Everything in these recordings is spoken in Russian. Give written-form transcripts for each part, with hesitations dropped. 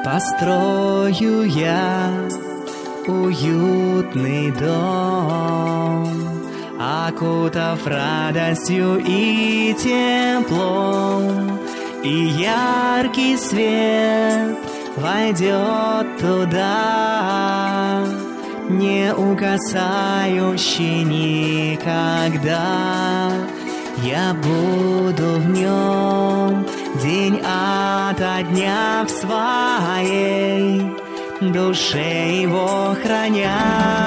Построю я уютный дом, окутав радостью и теплом, и яркий свет войдет туда, не угасающий никогда. Я буду в нем день ото дня в своей душе его храня.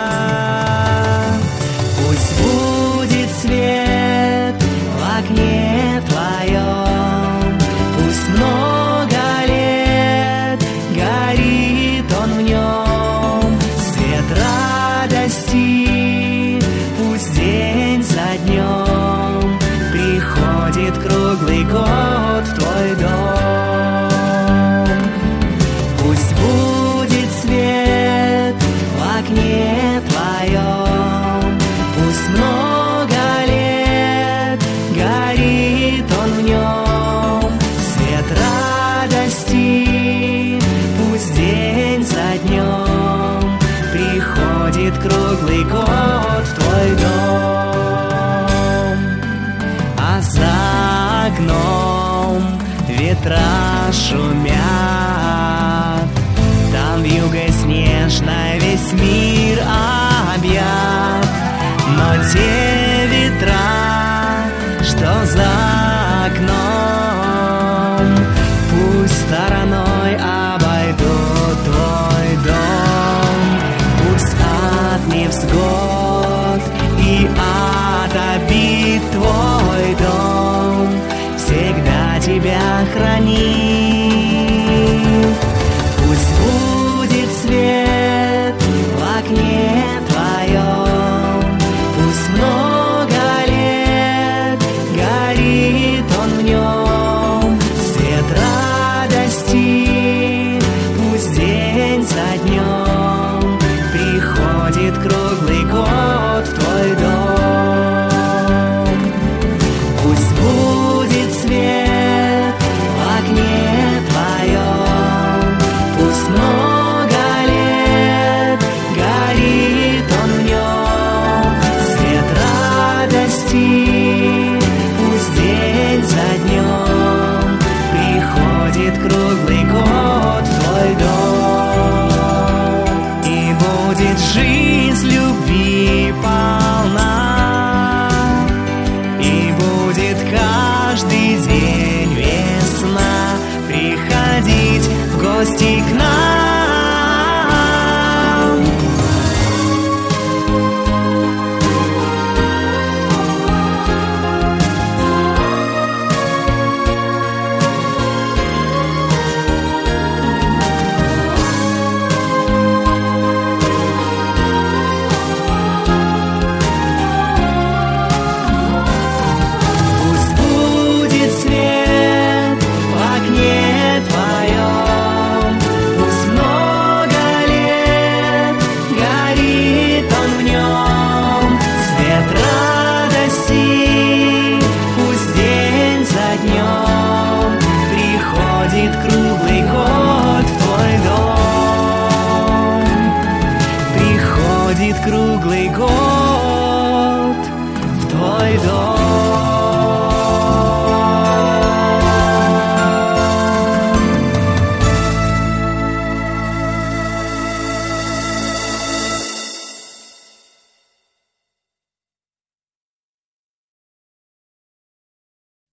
Пусть будет свет в окне твоем, пусть много лет горит он в нем, свет радости, пусть день за днем приходит круглый год в твой дом. Пусть будет свет в окне твоем, пусть много лет горит он в нем, свет радости, пусть день за днем приходит круглый год в твой дом. А за окном ветра шумят, там вьюгой снежной весь мир объят. Но те ветра, что за окном, пусть стороной обойдут твой дом. Пусть от невзгод и от обид твой дом всегда тебя хранит. Пусть будет свет в окне твоем, пусть много лет горит он в нем, свет радости, пусть день за днем приходит круглый год в твой дом. Пусть будет свет в окне твоем, пусть много лет горит он в нем, свет радости, пусть день за днем приходит круглый год в твой дом. И будет жизнь любви полна, и будет каждый день весна приходить в гости к нам. Пусть будет свет в окне твоем, пусть много лет горит он в нем, свет радости, пусть день за днем приходит круглый год в твой дом. Приходит круглый год в твой дом.